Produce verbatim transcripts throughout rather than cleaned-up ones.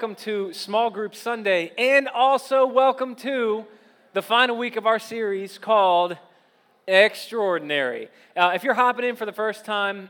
welcome to Small Group Sunday, and also welcome to the final week of our series called Extraordinary. Uh, if you're hopping in for the first time,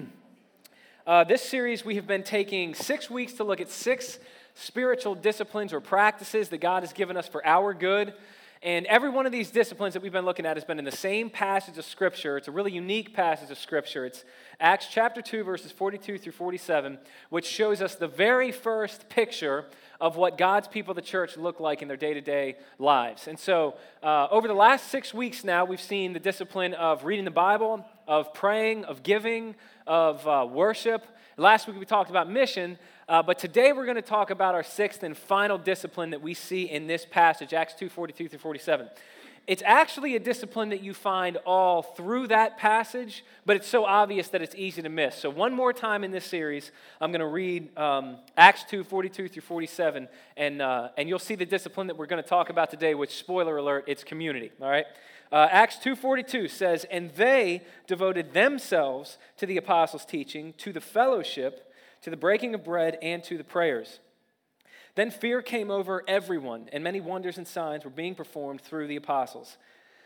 uh, this series we have been taking six weeks to look at six spiritual disciplines or practices that God has given us for our good. And every one of these disciplines that we've been looking at has been in the same passage of Scripture. It's a really unique passage of Scripture. It's Acts chapter two, verses forty-two through forty-seven, which shows us the very first picture of what God's people, the church, look like in their day-to-day lives. And so uh, over the last six weeks now, we've seen the discipline of reading the Bible, of praying, of giving, of uh, worship. Last week we talked about mission. Uh, but today we're going to talk about our sixth and final discipline that we see in this passage, Acts two, forty-two through forty-seven. It's actually a discipline that you find all through that passage, but it's so obvious that it's easy to miss. So one more time in this series, I'm going to read um, Acts two, forty-two through forty-seven, and, uh, and you'll see the discipline that we're going to talk about today, which, spoiler alert, it's community, all right? Uh, Acts two forty-two says, "And they devoted themselves to the apostles' teaching, to the fellowship, to the breaking of bread, and to the prayers. Then fear came over everyone, and many wonders and signs were being performed through the apostles."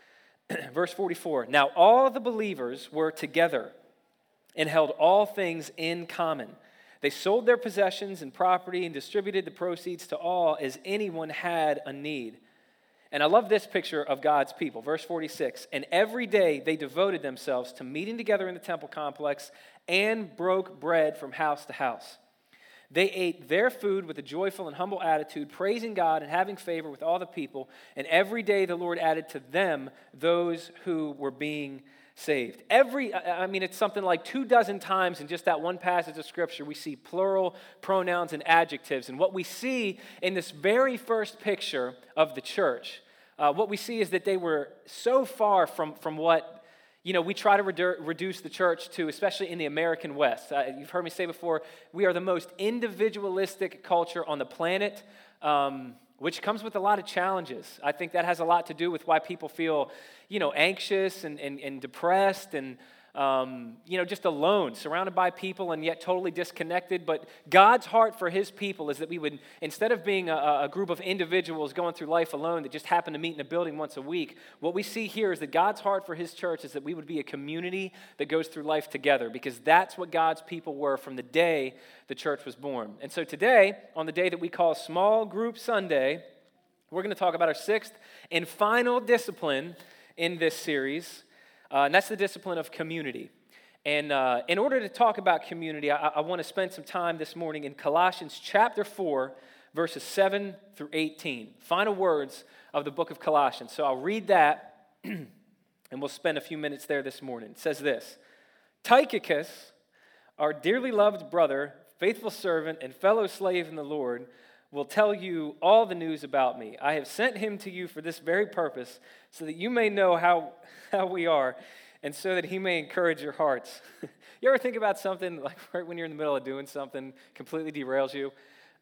Verse forty-four, "Now all the believers were together and held all things in common. They sold their possessions and property and distributed the proceeds to all as anyone had a need." And I love this picture of God's people. Verse forty-six, "And every day they devoted themselves to meeting together in the temple complex and broke bread from house to house. They ate their food with a joyful and humble attitude, praising God and having favor with all the people. And every day the Lord added to them those who were being saved." Every, I mean, it's something like two dozen times in just that one passage of Scripture, we see plural pronouns and adjectives. And what we see in this very first picture of the church, uh, what we see is that they were so far from, from what You know, we try to redu- reduce the church to, especially in the American West. Uh, you've heard me say before, we are the most individualistic culture on the planet, um, which comes with a lot of challenges. I think that has a lot to do with why people feel, you know, anxious and, and, and depressed and, um, you know, just alone, surrounded by people and yet totally disconnected. But God's heart for his people is that we would, instead of being a, a group of individuals going through life alone that just happen to meet in a building once a week, what we see here is that God's heart for his church is that we would be a community that goes through life together, because that's what God's people were from the day the church was born. And so today, on the day that we call Small Group Sunday, we're going to talk about our sixth and final discipline in this series. Uh, and that's the discipline of community. And uh, in order to talk about community, I, I want to spend some time this morning in Colossians chapter four, verses seven through eighteen. Final words of the book of Colossians. So I'll read that, and we'll spend a few minutes there this morning. It says this: "Tychicus, our dearly loved brother, faithful servant, and fellow slave in the Lord, will tell you all the news about me. I have sent him to you for this very purpose, so that you may know how, how we are, and so that he may encourage your hearts." You ever think about something, like right when you're in the middle of doing something, completely derails you?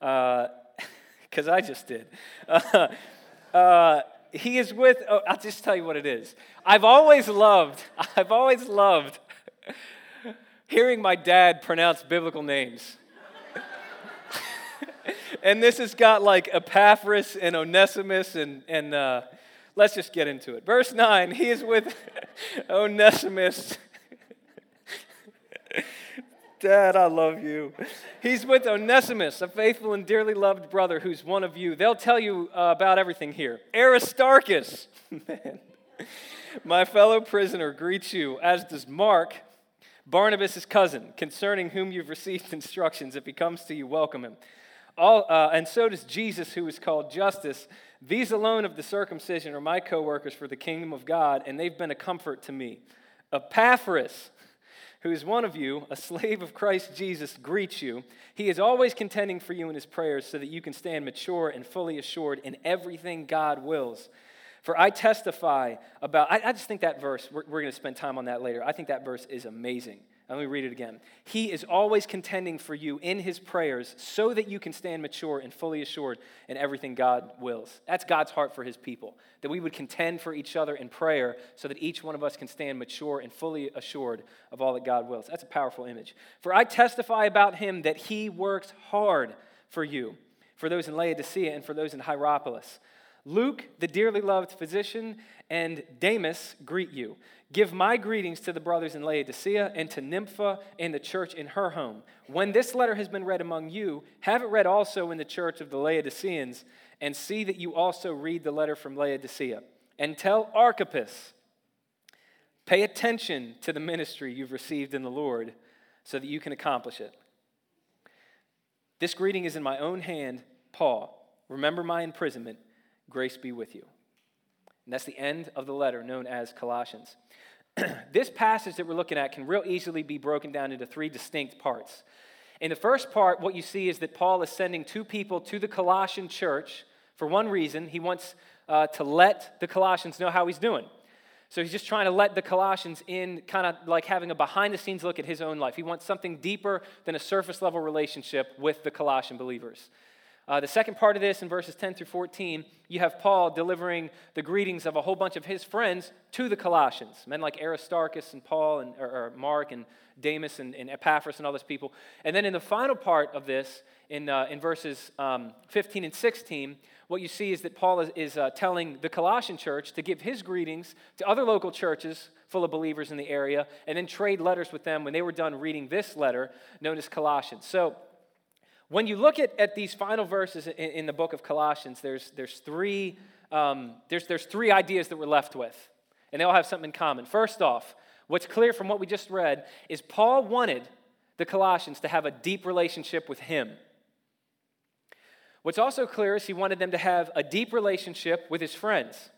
Because uh, I just did. Uh, uh, he is with, oh, I'll just tell you what it is. I've always loved, I've always loved hearing my dad pronounce biblical names. And this has got like Epaphras and Onesimus, and, and uh, let's just get into it. Verse nine, "He is with Onesimus." Dad, I love you. "He's with Onesimus, a faithful and dearly loved brother who's one of you. They'll tell you uh, about everything here. Aristarchus, man, my fellow prisoner, greets you, as does Mark, Barnabas' cousin, concerning whom you've received instructions. If he comes to you, welcome him. All, uh, and so does Jesus, who is called Justus. These alone of the circumcision are my co-workers for the kingdom of God, and they've been a comfort to me. Epaphras, who is one of you, a slave of Christ Jesus, greets you. He is always contending for you in his prayers, so that you can stand mature and fully assured in everything God wills. For I testify about," I, I just think that verse, we're, we're going to spend time on that later. I think that verse is amazing. Let me read it again. "He is always contending for you in his prayers, so that you can stand mature and fully assured in everything God wills." That's God's heart for his people, that we would contend for each other in prayer so that each one of us can stand mature and fully assured of all that God wills. That's a powerful image. "For I testify about him that he works hard for you, for those in Laodicea, and for those in Hierapolis. Luke, the dearly loved physician, and Demas greet you. Give my greetings to the brothers in Laodicea and to Nympha and the church in her home. When this letter has been read among you, have it read also in the church of the Laodiceans, and see that you also read the letter from Laodicea. And tell Archippus, pay attention to the ministry you've received in the Lord so that you can accomplish it. This greeting is in my own hand, Paul. Remember my imprisonment. Grace be with you. And that's the end of the letter known as Colossians. This passage that we're looking at can real easily be broken down into three distinct parts. In the first part, what you see is that Paul is sending two people to the Colossian church for one reason. He wants uh, to let the Colossians know how he's doing. So he's just trying to let the Colossians in, kind of like having a behind-the-scenes look at his own life. He wants something deeper than a surface-level relationship with the Colossian believers. Uh, the second part of this, in verses ten through fourteen, you have Paul delivering the greetings of a whole bunch of his friends to the Colossians, men like Aristarchus and Paul and or, or Mark and Demas and, and Epaphras and all those people. And then in the final part of this, in uh, in verses um, fifteen and sixteen, what you see is that Paul is, is uh, telling the Colossian church to give his greetings to other local churches full of believers in the area, and then trade letters with them when they were done reading this letter known as Colossians. So when you look at, at these final verses in, in the book of Colossians, there's, there's, three, um, there's, there's three ideas that we're left with, and they all have something in common. First off, what's clear from what we just read is Paul wanted the Colossians to have a deep relationship with him. What's also clear is he wanted them to have a deep relationship with his friends.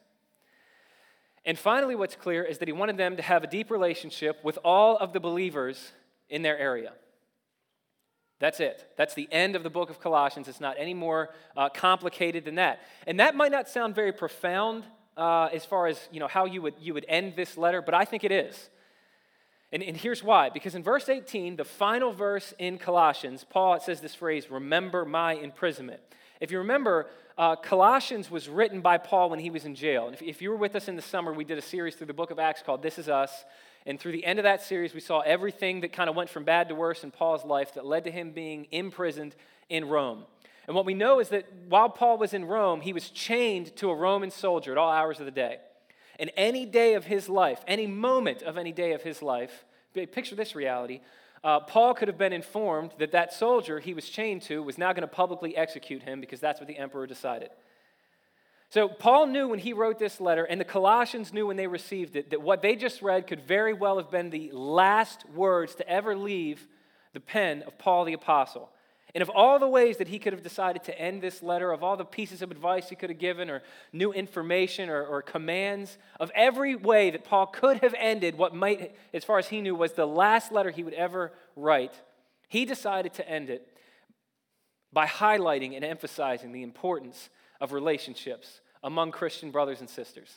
And finally, what's clear is that he wanted them to have a deep relationship with all of the believers in their area. That's it. That's the end of the book of Colossians. It's not any more uh, complicated than that. And that might not sound very profound uh, as far as you know how you would you would end this letter, but I think it is. And, and here's why. Because in verse eighteen, the final verse in Colossians, Paul it says this phrase, "Remember my imprisonment." If you remember, uh, Colossians was written by Paul when he was in jail. And if, if you were with us in the summer, we did a series through the book of Acts called This Is Us. And through the end of that series, we saw everything that kind of went from bad to worse in Paul's life that led to him being imprisoned in Rome. And what we know is that while Paul was in Rome, he was chained to a Roman soldier at all hours of the day. And any day of his life, any moment of any day of his life, picture this reality, uh, Paul could have been informed that that soldier he was chained to was now going to publicly execute him because that's what the emperor decided. So Paul knew when he wrote this letter, and the Colossians knew when they received it, that what they just read could very well have been the last words to ever leave the pen of Paul the Apostle. And of all the ways that he could have decided to end this letter, of all the pieces of advice he could have given, or new information, or, or commands, of every way that Paul could have ended what might, as far as he knew, was the last letter he would ever write, he decided to end it by highlighting and emphasizing the importance of relationships among Christian brothers and sisters.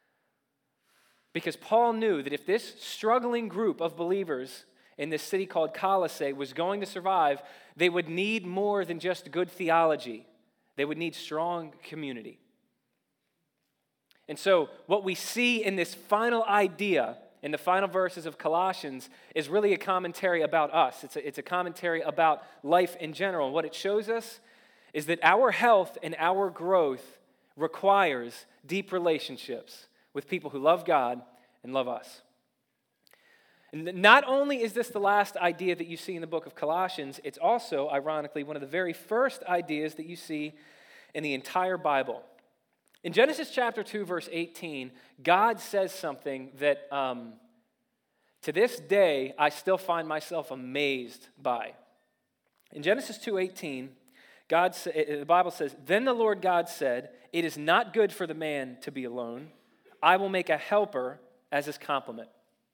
Because Paul knew that if this struggling group of believers in this city called Colossae was going to survive, they would need more than just good theology. They would need strong community. And so what we see in this final idea, in the final verses of Colossians, is really a commentary about us. It's a, it's a commentary about life in general. And what it shows us is that our health and our growth requires deep relationships with people who love God and love us. And not only is this the last idea that you see in the book of Colossians, it's also, ironically, one of the very first ideas that you see in the entire Bible. In Genesis chapter two, verse eighteen, God says something that um, to this day I still find myself amazed by. In Genesis two eighteen, God, the Bible says, "Then the Lord God said, 'It is not good for the man to be alone. I will make a helper as his complement.'"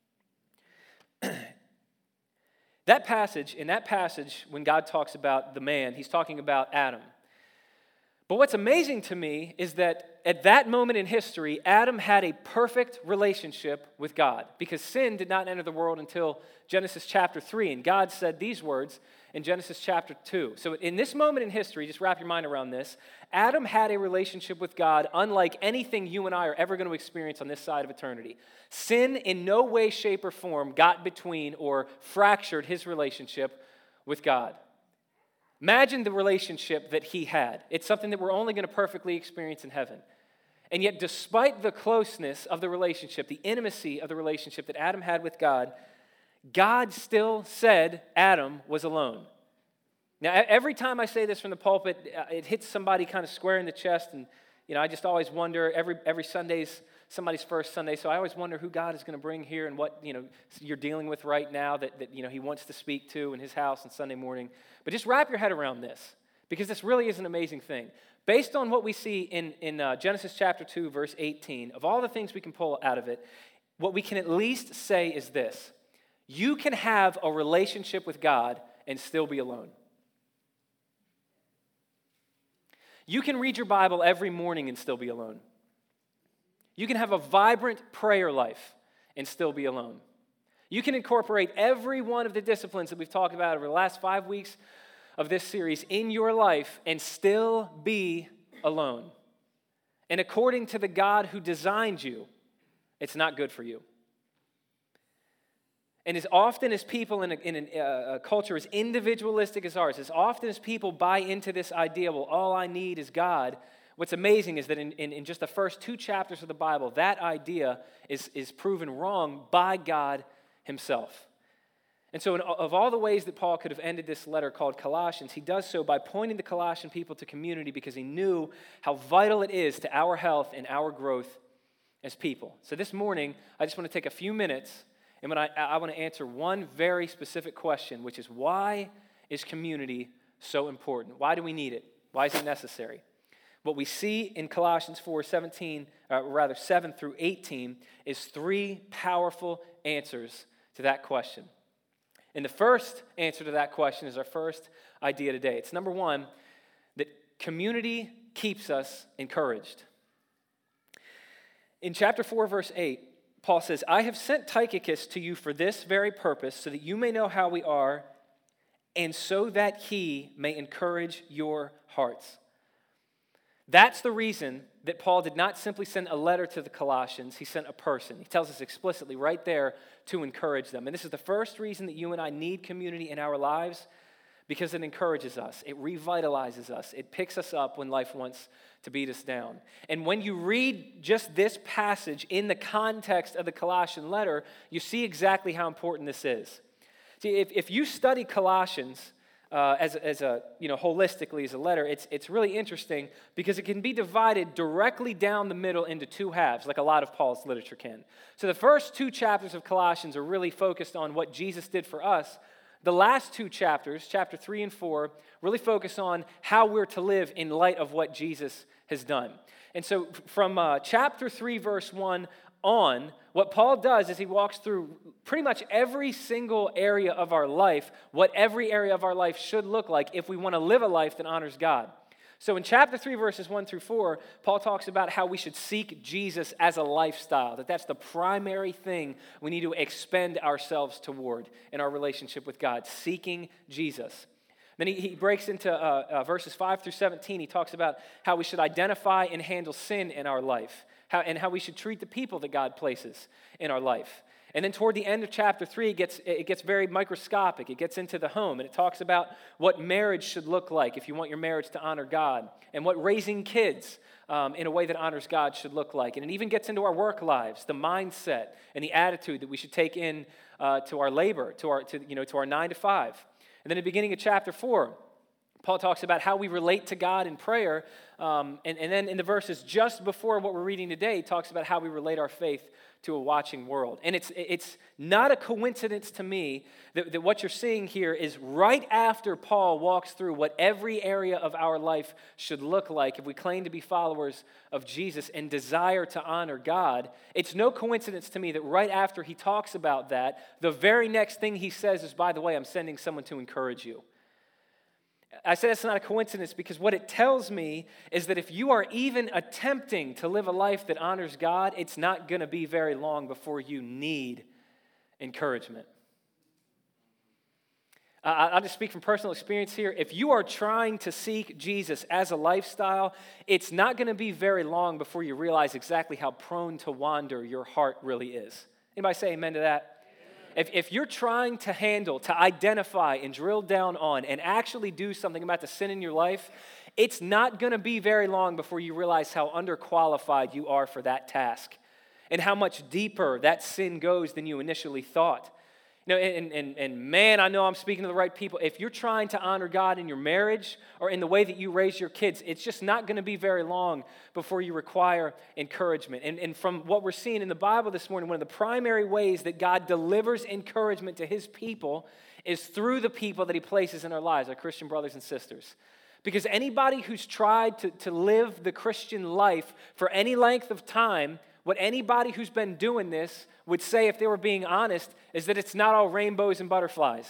That passage, in that passage, when God talks about the man, he's talking about Adam. But what's amazing to me is that at that moment in history, Adam had a perfect relationship with God because sin did not enter the world until Genesis chapter three, and God said these words in Genesis chapter two. So in this moment in history, just wrap your mind around this, Adam had a relationship with God unlike anything you and I are ever going to experience on this side of eternity. Sin in no way, shape, or form got between or fractured his relationship with God. Imagine the relationship that he had. It's something that we're only going to perfectly experience in heaven. And yet, despite the closeness of the relationship, the intimacy of the relationship that Adam had with God, God still said Adam was alone. Now, every time I say this from the pulpit, it hits somebody kind of square in the chest, and you know, I just always wonder, every every Sunday's somebody's first Sunday, so I always wonder who God is going to bring here and what, you know, you're dealing with right now that, that, you know, he wants to speak to in his house on Sunday morning. But just wrap your head around this, because this really is an amazing thing. Based on what we see in, in uh, Genesis chapter two, verse eighteen, of all the things we can pull out of it, what we can at least say is this: you can have a relationship with God and still be alone. You can read your Bible every morning and still be alone. You can have a vibrant prayer life and still be alone. You can incorporate every one of the disciplines that we've talked about over the last five weeks of this series in your life and still be alone. And according to the God who designed you, it's not good for you. And as often as people in, a, in an, uh, a culture as individualistic as ours, as often as people buy into this idea, well, all I need is God, what's amazing is that in, in, in just the first two chapters of the Bible, that idea is, is proven wrong by God himself. And so in, of all the ways that Paul could have ended this letter called Colossians, he does so by pointing the Colossian people to community because he knew how vital it is to our health and our growth as people. So this morning, I just want to take a few minutes and when I, I want to answer one very specific question, which is, why is community so important? Why do we need it? Why is it necessary? What we see in Colossians four seventeen, uh, rather seven through eighteen, is three powerful answers to that question. And the first answer to that question is our first idea today. It's number one, that community keeps us encouraged. In chapter four, verse eight, Paul says, I have sent Tychicus to you for this very purpose, so that you may know how we are, and so that he may encourage your hearts. That's the reason that Paul did not simply send a letter to the Colossians, he sent a person. He tells us explicitly right there to encourage them. And this is the first reason that you and I need community in our lives, because it encourages us, it revitalizes us, it picks us up when life wants to beat us down. And when you read just this passage in the context of the Colossian letter, you see exactly how important this is. See, if, if you study Colossians uh, as, as a, you know, holistically as a letter, it's, it's really interesting because it can be divided directly down the middle into two halves, like a lot of Paul's literature can. So the first two chapters of Colossians are really focused on what Jesus did for us. The last two chapters, chapter three and four, really focus on how we're to live in light of what Jesus has done. And so from uh, chapter three, verse one on, what Paul does is he walks through pretty much every single area of our life, what every area of our life should look like if we want to live a life that honors God. So in chapter three, verses one through four, Paul talks about how we should seek Jesus as a lifestyle, that that's the primary thing we need to expend ourselves toward in our relationship with God, seeking Jesus. Then he, he breaks into uh, uh, verses five through seventeen. He talks about how we should identify and handle sin in our life, how, and how we should treat the people that God places in our life. And then toward the end of chapter three, it gets, it gets very microscopic. It gets into the home, and it talks about what marriage should look like if you want your marriage to honor God, and what raising kids um, in a way that honors God should look like. And it even gets into our work lives, the mindset and the attitude that we should take in uh, to our labor, to our, to, you know, to our nine to five. And then at the beginning of chapter four, Paul talks about how we relate to God in prayer. Um, and, and then in the verses just before what we're reading today, he talks about how we relate our faith to a watching world. And it's it's not a coincidence to me that, that what you're seeing here is right after Paul walks through what every area of our life should look like if we claim to be followers of Jesus and desire to honor God. It's no coincidence to me that right after he talks about that, the very next thing he says is, by the way, I'm sending someone to encourage you. I say that's not a coincidence because what it tells me is that if you are even attempting to live a life that honors God, it's not going to be very long before you need encouragement. Uh, I'll just speak from personal experience here. If you are trying to seek Jesus as a lifestyle, it's not going to be very long before you realize exactly how prone to wander your heart really is. Anybody say amen to that? if, if you're trying to handle, to identify and drill down on and actually do something about the sin in your life, it's not going to be very long before you realize how underqualified you are for that task and how much deeper that sin goes than you initially thought. You know, and, and, and man, I know I'm speaking to the right people. If you're trying to honor God in your marriage or in the way that you raise your kids, it's just not going to be very long before you require encouragement. And, and from what we're seeing in the Bible this morning, one of the primary ways that God delivers encouragement to his people is through the people that he places in our lives, our Christian brothers and sisters. Because anybody who's tried to, to live the Christian life for any length of time, what anybody who's been doing this would say if they were being honest is that it's not all rainbows and butterflies.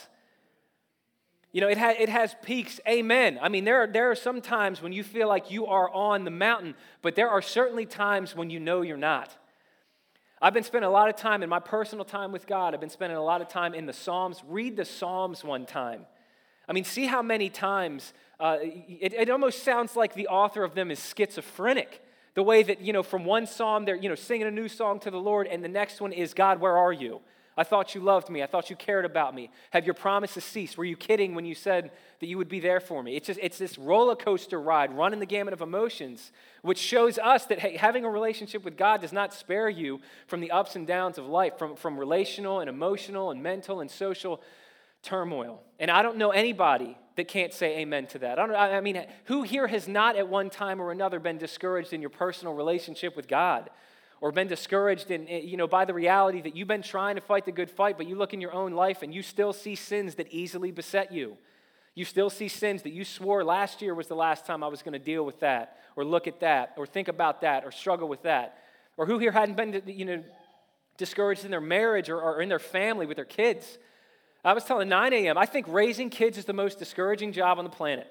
You know, it, ha- it has peaks, amen. I mean, there are, there are some times when you feel like you are on the mountain, but there are certainly times when you know you're not. I've been spending a lot of time in my personal time with God. I've been spending a lot of time in the Psalms. Read the Psalms one time. I mean, see how many times, uh, it, it almost sounds like the author of them is schizophrenic. The way that, you know, from one psalm, they're, you know, singing a new song to the Lord, and the next one is, God, where are you? I thought you loved me. I thought you cared about me. Have your promises ceased? Were you kidding when you said that you would be there for me? It's just, it's this roller coaster ride, running the gamut of emotions, which shows us that, hey, having a relationship with God does not spare you from the ups and downs of life, from, from relational and emotional and mental and social turmoil. And I don't know anybody that can't say amen to that. I, don't, I mean, who here has not at one time or another been discouraged in your personal relationship with God, or been discouraged in, you know, by the reality that you've been trying to fight the good fight, but you look in your own life and you still see sins that easily beset you. You still see sins that you swore last year was the last time I was going to deal with that, or look at that, or think about that, or struggle with that. Or who here hadn't been, you know, discouraged in their marriage or, or in their family with their kids? I was telling nine a.m., I think raising kids is the most discouraging job on the planet.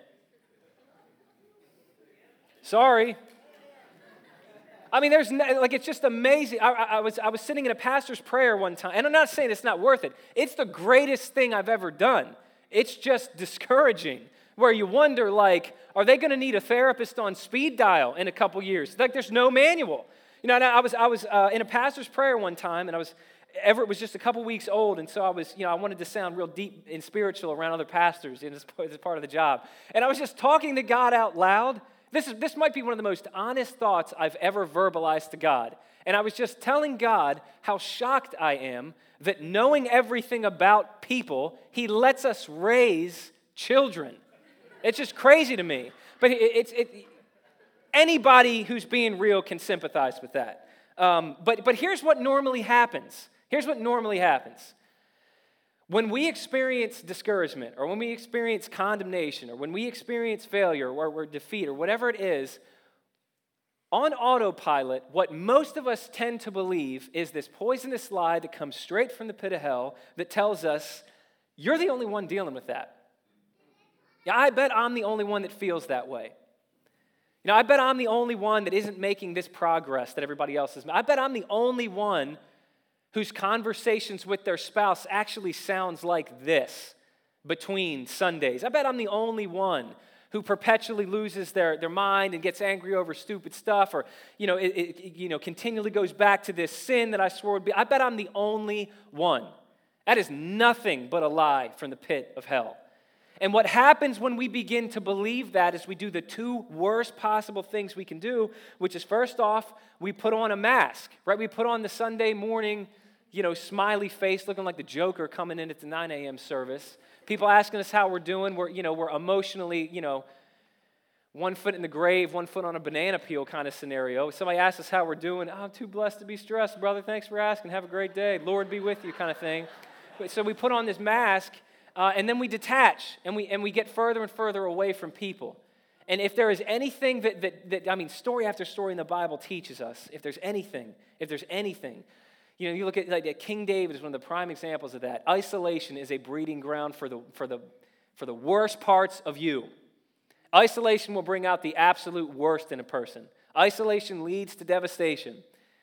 Sorry. I mean, there's no, like, it's just amazing. I, I, I was I was sitting in a pastor's prayer one time, and I'm not saying it's not worth it. It's the greatest thing I've ever done. It's just discouraging, where you wonder, like, are they going to need a therapist on speed dial in a couple years? Like, there's no manual. You know, and I was I was uh, in a pastor's prayer one time, and I was. Everett was just a couple weeks old, and so I was, you know, I wanted to sound real deep and spiritual around other pastors, and it's part of the job. And I was just talking to God out loud. This is this might be one of the most honest thoughts I've ever verbalized to God. And I was just telling God how shocked I am that knowing everything about people, he lets us raise children. It's just crazy to me. But it, it's it, anybody who's being real can sympathize with that. Um, but but here's what normally happens. Here's what normally happens. When we experience discouragement, or when we experience condemnation, or when we experience failure, or, or defeat, or whatever it is, on autopilot, what most of us tend to believe is this poisonous lie that comes straight from the pit of hell that tells us, you're the only one dealing with that. Yeah, I bet I'm the only one that feels that way. You know, I bet I'm the only one that isn't making this progress that everybody else is. I bet I'm the only one whose conversations with their spouse actually sounds like this between Sundays. I bet I'm the only one who perpetually loses their, their mind and gets angry over stupid stuff, or, you know, it, it you know continually goes back to this sin that I swore would be. I bet I'm the only one. That is nothing but a lie from the pit of hell. And what happens when we begin to believe that is we do the two worst possible things we can do, which is, first off, we put on a mask, right? We put on the Sunday morning, you know, smiley face looking like the Joker coming in at the nine a.m. service. People asking us how we're doing. We're, you know, we're emotionally, you know, one foot in the grave, one foot on a banana peel kind of scenario. Somebody asks us how we're doing. Oh, I'm too blessed to be stressed, brother. Thanks for asking. Have a great day. Lord be with you kind of thing. So we put on this mask, uh, and then we detach, and we and we get further and further away from people. And if there is anything that, that, that, I mean, story after story in the Bible teaches us, if there's anything, if there's anything, you know, you look at, like, King David is one of the prime examples of that. Isolation is a breeding ground for the for the for the worst parts of you. Isolation will bring out the absolute worst in a person. Isolation leads to devastation.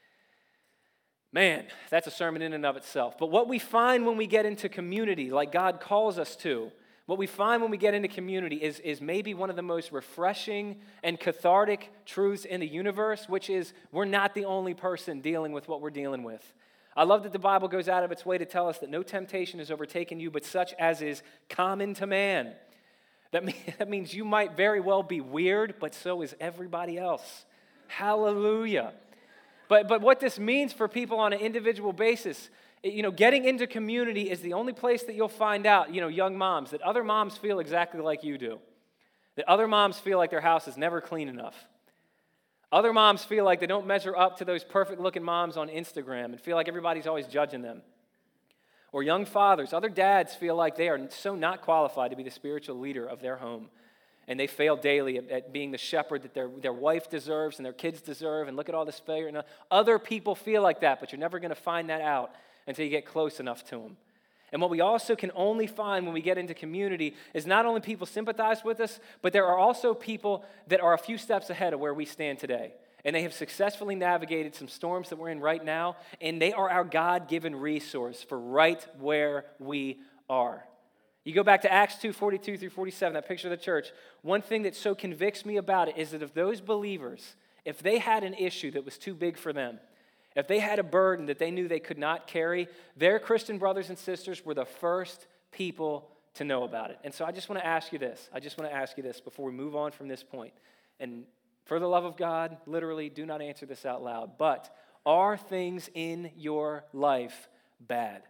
Man, that's a sermon in and of itself. But what we find when we get into community, like God calls us to, what we find when we get into community is, is maybe one of the most refreshing and cathartic truths in the universe, which is we're not the only person dealing with what we're dealing with. I love that the Bible goes out of its way to tell us that no temptation has overtaken you, but such as is common to man. That, mean, that means you might very well be weird, but so is everybody else. Hallelujah. But, but what this means for people on an individual basis, you know, getting into community is the only place that you'll find out, you know, young moms, that other moms feel exactly like you do. That other moms feel like their house is never clean enough. Other moms feel like they don't measure up to those perfect-looking moms on Instagram and feel like everybody's always judging them. Or young fathers, other dads feel like they are so not qualified to be the spiritual leader of their home. And they fail daily at, at being the shepherd that their, their wife deserves and their kids deserve. And look at all this failure. And other people feel like that, but you're never going to find that out until you get close enough to them. And what we also can only find when we get into community is not only people sympathize with us, but there are also people that are a few steps ahead of where we stand today. And they have successfully navigated some storms that we're in right now, and they are our God-given resource for right where we are. You go back to Acts two, forty-two through forty-seven, that picture of the church. One thing that so convicts me about it is that if those believers, if they had an issue that was too big for them, if they had a burden that they knew they could not carry, their Christian brothers and sisters were the first people to know about it. And so I just want to ask you this. I just want to ask you this before we move on from this point. And for the love of God, literally, do not answer this out loud. But are things in your life bad?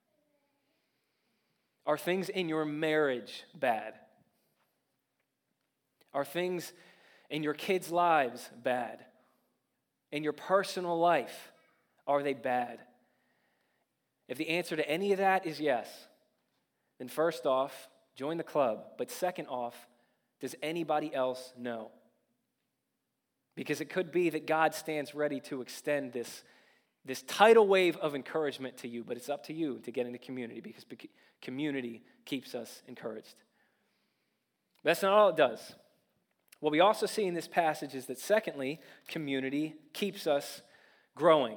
Are things in your marriage bad? Are things in your kids' lives bad? In your personal life, are they bad? If the answer to any of that is yes, then first off, join the club. But second off, does anybody else know? Because it could be that God stands ready to extend this, this tidal wave of encouragement to you, but it's up to you to get into community because community keeps us encouraged. That's not all it does. What we also see in this passage is that, secondly, community keeps us growing.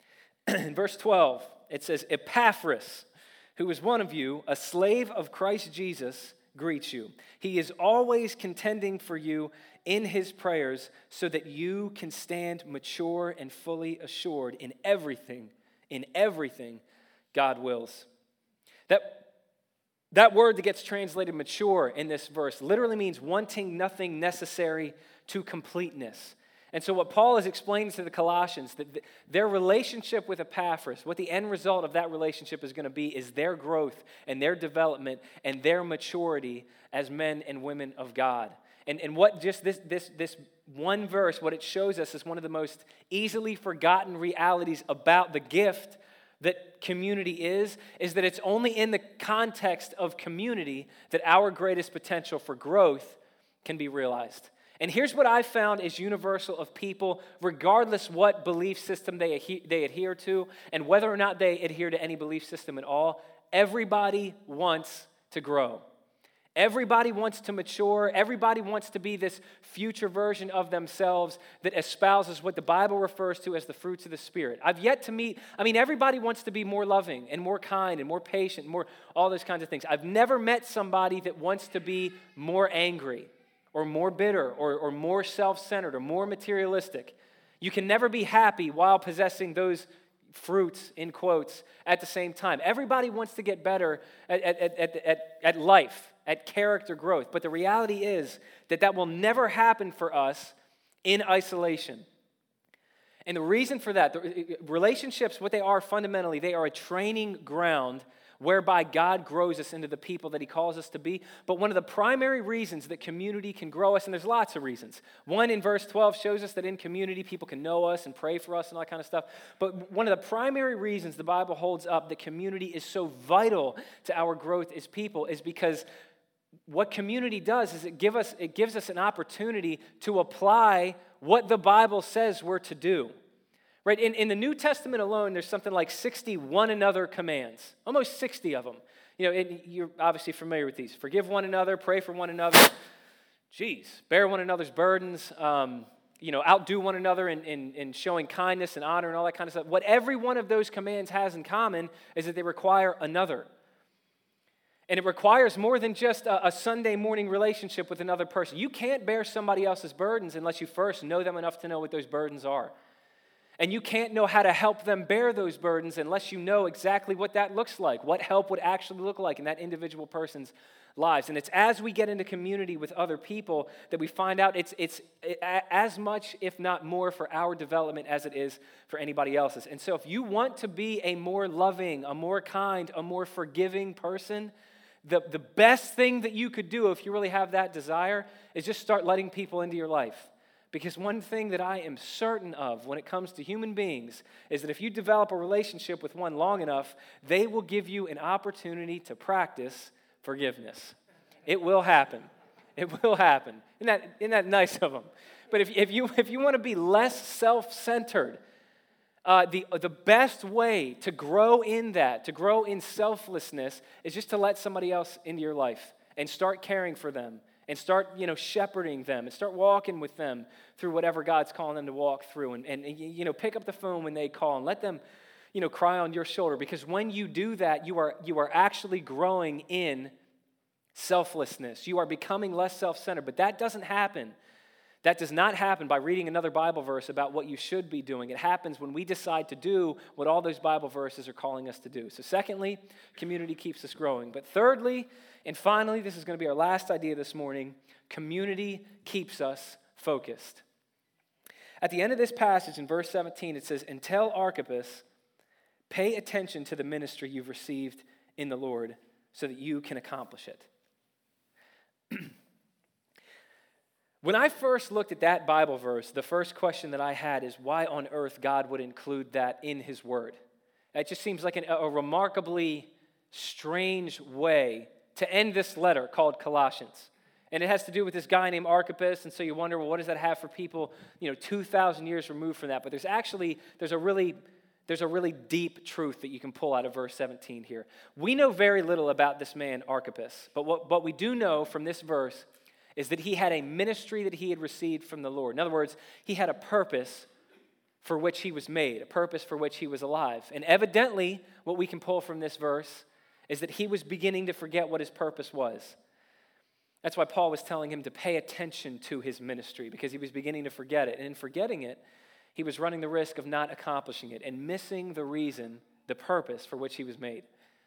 In verse twelve, it says, Epaphras, who is one of you, a slave of Christ Jesus, greets you. He is always contending for you in his prayers so that you can stand mature and fully assured in everything, in everything God wills. That That word that gets translated mature in this verse literally means wanting nothing necessary to completeness. And so what Paul is explaining to the Colossians, that their relationship with Epaphras, what the end result of that relationship is going to be is their growth and their development and their maturity as men and women of God. And, and what just this, this, this one verse, what it shows us is one of the most easily forgotten realities about the gift that community is, is that it's only in the context of community that our greatest potential for growth can be realized. And here's what I found is universal of people, regardless what belief system they adhe- they adhere to, and whether or not they adhere to any belief system at all, everybody wants to grow. Everybody wants to mature. Everybody wants to be this future version of themselves that espouses what the Bible refers to as the fruits of the Spirit. I've yet to meet, I mean, everybody wants to be more loving and more kind and more patient and more, all those kinds of things. I've never met somebody that wants to be more angry or more bitter or, or more self-centered or more materialistic. You can never be happy while possessing those fruits, in quotes, at the same time. Everybody wants to get better at, at, at, at, at life, at character growth. But the reality is that that will never happen for us in isolation. And the reason for that, the relationships, what they are fundamentally, they are a training ground whereby God grows us into the people that he calls us to be. But one of the primary reasons that community can grow us, and there's lots of reasons. One in verse twelve shows us that in community people can know us and pray for us and all that kind of stuff. But one of the primary reasons the Bible holds up that community is so vital to our growth as people is because what community does is it give us it gives us an opportunity to apply what the Bible says we're to do. Right, in, in the New Testament alone, there's something like sixty one another commands, almost sixty of them. You know, it, you're obviously familiar with these. Forgive one another, pray for one another. Jeez, bear one another's burdens. Um, you know, outdo one another in, in, in showing kindness and honor and all that kind of stuff. What every one of those commands has in common is that they require another. And it requires more than just a, a Sunday morning relationship with another person. You can't bear somebody else's burdens unless you first know them enough to know what those burdens are. And you can't know how to help them bear those burdens unless you know exactly what that looks like, what help would actually look like in that individual person's lives. And it's as we get into community with other people that we find out it's, it's as much, if not more, for our development as it is for anybody else's. And so if you want to be a more loving, a more kind, a more forgiving person, the, the best thing that you could do if you really have that desire is just start letting people into your life. Because one thing that I am certain of when it comes to human beings is that if you develop a relationship with one long enough, they will give you an opportunity to practice forgiveness. It will happen. It will happen. Isn't that, isn't that nice of them? But if, if you if you want to be less self-centered, uh, the, the best way to grow in that, to grow in selflessness, is just to let somebody else into your life and start caring for them. And start, you know, shepherding them and start walking with them through whatever God's calling them to walk through. And, and, you know, pick up the phone when they call and let them, you know, cry on your shoulder. Because when you do that, you are, you are actually growing in selflessness. You are becoming less self-centered. But that doesn't happen. That does not happen by reading another Bible verse about what you should be doing. It happens when we decide to do what all those Bible verses are calling us to do. So secondly, community keeps us growing. But thirdly, and finally, this is going to be our last idea this morning, community keeps us focused. At the end of this passage in verse seventeen, it says, "And tell Archippus, pay attention to the ministry you've received in the Lord so that you can accomplish it." When I first looked at that Bible verse, the first question that I had is why on earth God would include that in his word. It just seems like an, a remarkably strange way to end this letter called Colossians. And it has to do with this guy named Archippus, and so you wonder, well, what does that have for people, you know, two thousand years removed from that? But there's actually, there's a really, there's a really deep truth that you can pull out of verse seventeen here. We know very little about this man, Archippus, but what, what we do know from this verse is that he had a ministry that he had received from the Lord. In other words, he had a purpose for which he was made, a purpose for which he was alive. And evidently, what we can pull from this verse is that he was beginning to forget what his purpose was. That's why Paul was telling him to pay attention to his ministry, because he was beginning to forget it. And in forgetting it, he was running the risk of not accomplishing it and missing the reason, the purpose for which he was made.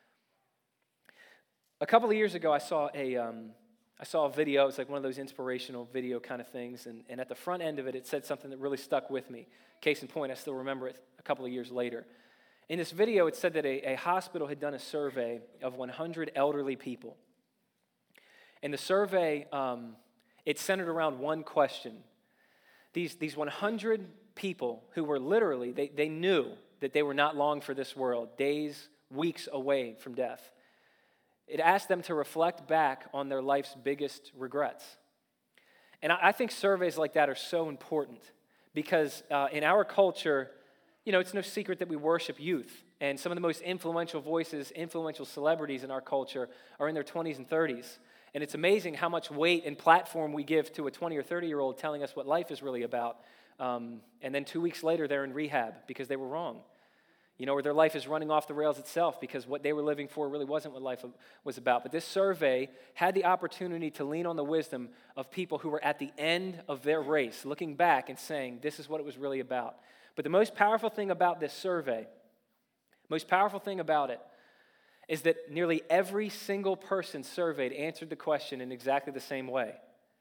A couple of years ago, I saw a, um, I saw a video. It was like one of those inspirational video kind of things. And, and at the front end of it, it said something that really stuck with me. Case in point, I still remember it a couple of years later. In this video, it said that a, a hospital had done a survey of one hundred elderly people. And the survey, um, it centered around one question. These, these one hundred people who were literally, they, they knew that they were not long for this world, days, weeks away from death. It asked them to reflect back on their life's biggest regrets. And I, I think surveys like that are so important because uh, in our culture, you know, it's no secret that we worship youth. And some of the most influential voices, influential celebrities in our culture are in their twenties and thirties. And it's amazing how much weight and platform we give to a twenty or thirty-year-old telling us what life is really about. Um, and then two weeks later, they're in rehab because they were wrong. You know, or their life is running off the rails itself because what they were living for really wasn't what life was about. But this survey had the opportunity to lean on the wisdom of people who were at the end of their race, looking back and saying, this is what it was really about. But the most powerful thing about this survey, most powerful thing about it, is that nearly every single person surveyed answered the question in exactly the same way.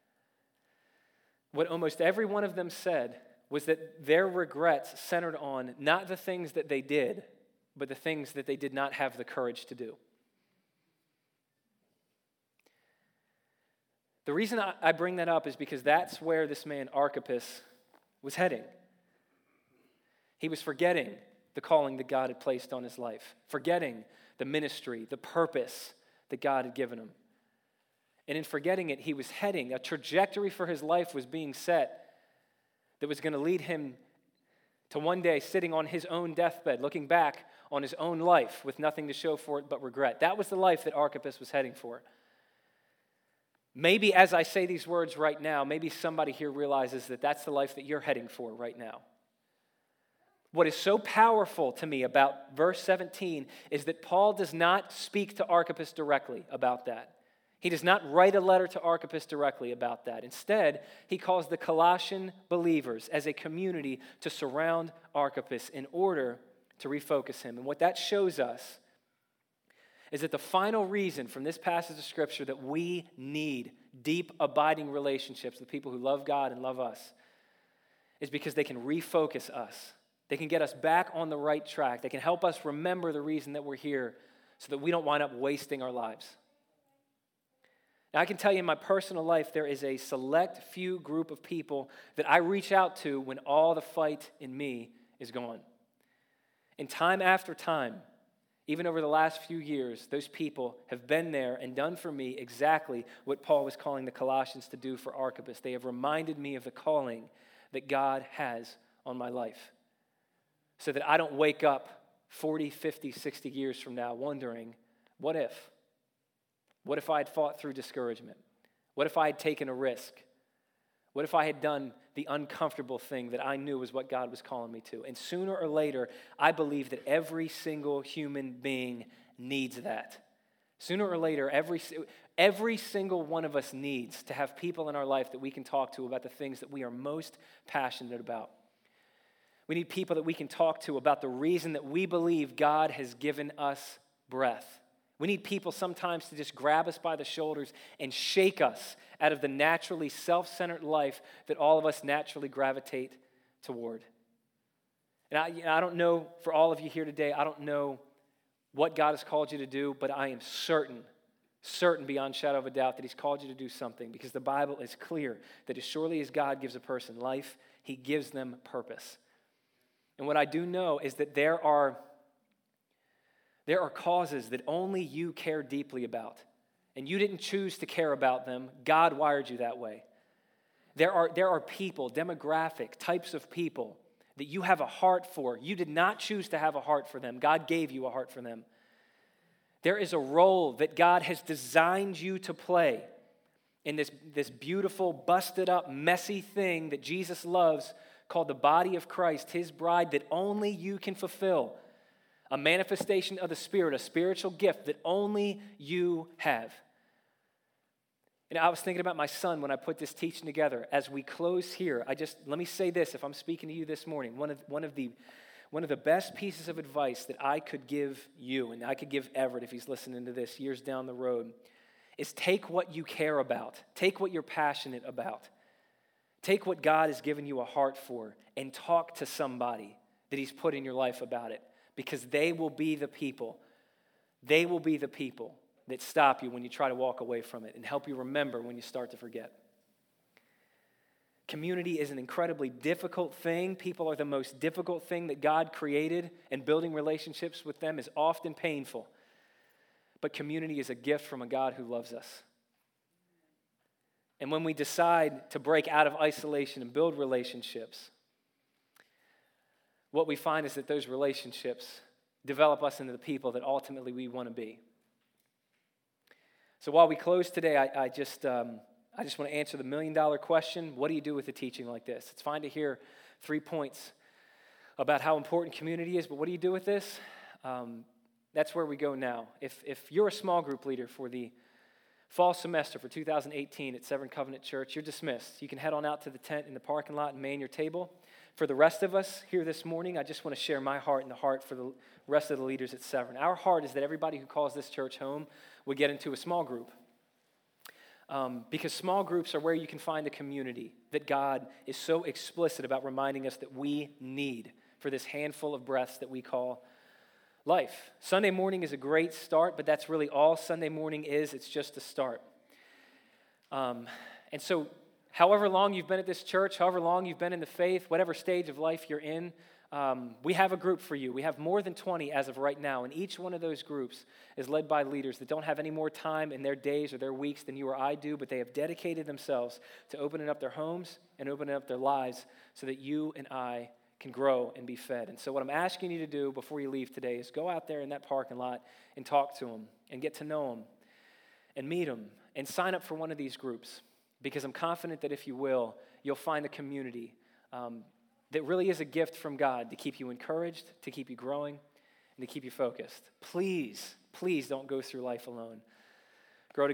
What almost every one of them said was that their regrets centered on not the things that they did, but the things that they did not have the courage to do. The reason I bring that up is because that's where this man Archippus was heading. He was forgetting the calling that God had placed on his life, forgetting the ministry, the purpose that God had given him. And in forgetting it, he was heading, a trajectory for his life was being set that was going to lead him to one day sitting on his own deathbed, looking back on his own life with nothing to show for it but regret. That was the life that Archippus was heading for. Maybe as I say these words right now, maybe somebody here realizes that that's the life that you're heading for right now. What is so powerful to me about verse seventeen is that Paul does not speak to Archippus directly about that. He does not write a letter to Archippus directly about that. Instead, he calls the Colossian believers as a community to surround Archippus in order to refocus him. And what that shows us is that the final reason from this passage of Scripture that we need deep, abiding relationships with people who love God and love us is because they can refocus us. They can get us back on the right track. They can help us remember the reason that we're here so that we don't wind up wasting our lives. Now, I can tell you in my personal life, there is a select few group of people that I reach out to when all the fight in me is gone. And time after time, even over the last few years, those people have been there and done for me exactly what Paul was calling the Colossians to do for Archippus. They have reminded me of the calling that God has on my life so that I don't wake up forty, fifty, sixty years from now wondering, what if? What if I had fought through discouragement? What if I had taken a risk? What if I had done the uncomfortable thing that I knew was what God was calling me to? And sooner or later, I believe that every single human being needs that. Sooner or later, every, every single one of us needs to have people in our life that we can talk to about the things that we are most passionate about. We need people that we can talk to about the reason that we believe God has given us breath. We need people sometimes to just grab us by the shoulders and shake us out of the naturally self-centered life that all of us naturally gravitate toward. And I, you know, I don't know, for all of you here today, I don't know what God has called you to do, but I am certain, certain beyond shadow of a doubt that he's called you to do something, because the Bible is clear that as surely as God gives a person life, he gives them purpose. And what I do know is that there are There are causes that only you care deeply about, and you didn't choose to care about them. God wired you that way. There are, there are people, demographic types of people that you have a heart for. You did not choose to have a heart for them. God gave you a heart for them. There is a role that God has designed you to play in this, this beautiful, busted up, messy thing that Jesus loves called the body of Christ, his bride, that only you can fulfill. A manifestation of the Spirit, a spiritual gift that only you have. And I was thinking about my son when I put this teaching together. As we close here, I just, let me say this, if I'm speaking to you this morning, one of, one of the one of the best pieces of advice that I could give you, and I could give Everett if he's listening to this years down the road, is take what you care about. Take what you're passionate about. Take what God has given you a heart for and talk to somebody that he's put in your life about it. Because they will be the people, they will be the people that stop you when you try to walk away from it and help you remember when you start to forget. Community is an incredibly difficult thing. People are the most difficult thing that God created, and building relationships with them is often painful. But community is a gift from a God who loves us. And when we decide to break out of isolation and build relationships, what we find is that those relationships develop us into the people that ultimately we want to be. So while we close today, I, I just um, I just want to answer the million-dollar question: what do you do with a teaching like this? It's fine to hear three points about how important community is, but what do you do with this? Um, that's where we go now. If if you're a small group leader for the fall semester for two thousand eighteen at Severn Covenant Church, you're dismissed. You can head on out to the tent in the parking lot and man your table. For the rest of us here this morning, I just want to share my heart and the heart for the rest of the leaders at Severn. Our heart is that everybody who calls this church home would get into a small group. Um, because small groups are where you can find a community that God is so explicit about reminding us that we need for this handful of breaths that we call life. Sunday morning is a great start, but that's really all Sunday morning is. It's just a start. Um, and so however long you've been at this church, however long you've been in the faith, whatever stage of life you're in, um, we have a group for you. We have more than twenty as of right now, and each one of those groups is led by leaders that don't have any more time in their days or their weeks than you or I do, but they have dedicated themselves to opening up their homes and opening up their lives so that you and I can grow and be fed. And so what I'm asking you to do before you leave today is go out there in that parking lot and talk to them and get to know them and meet them and sign up for one of these groups. Because I'm confident that if you will, you'll find a community um, that really is a gift from God to keep you encouraged, to keep you growing, and to keep you focused. Please, please don't go through life alone. Grow together.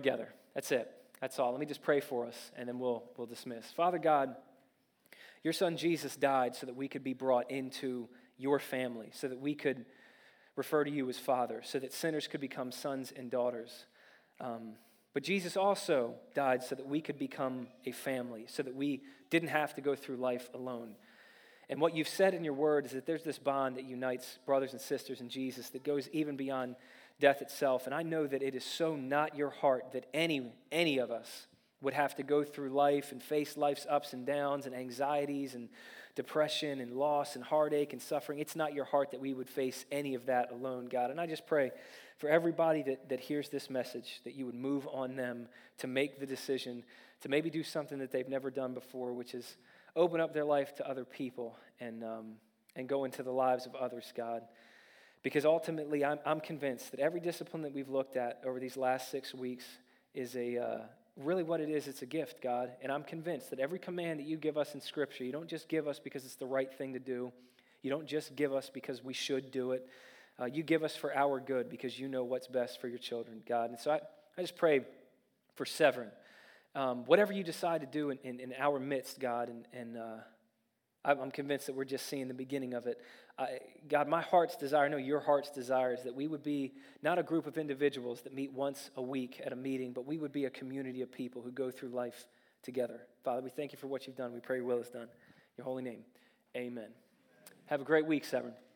That's it. That's all. Let me just pray for us, and then we'll, we'll dismiss. Father God, your son Jesus died so that we could be brought into your family, so that we could refer to you as Father, so that sinners could become sons and daughters. Um, but Jesus also died so that we could become a family, so that we didn't have to go through life alone. And what you've said in your word is that there's this bond that unites brothers and sisters in Jesus that goes even beyond death itself. And I know that it is so not your heart that any, any of us would have to go through life and face life's ups and downs and anxieties and depression and loss and heartache and suffering. It's not your heart that we would face any of that alone, God. And I just pray for everybody that, that hears this message, that you would move on them to make the decision to maybe do something that they've never done before, which is open up their life to other people and um, and go into the lives of others, God. Because ultimately, I'm, I'm convinced that every discipline that we've looked at over these last six weeks is a uh, really what it is. It's a gift, God. And I'm convinced that every command that you give us in Scripture, you don't just give us because it's the right thing to do. You don't just give us because we should do it. Uh, you give us for our good because you know what's best for your children, God. And so I, I just pray for Severn. Um, whatever you decide to do in, in, in our midst, God, and, and uh, I'm convinced that we're just seeing the beginning of it. I, God, my heart's desire, I know your heart's desire, is that we would be not a group of individuals that meet once a week at a meeting, but we would be a community of people who go through life together. Father, we thank you for what you've done. We pray your will is done. In your holy name, amen. Have a great week, Severn.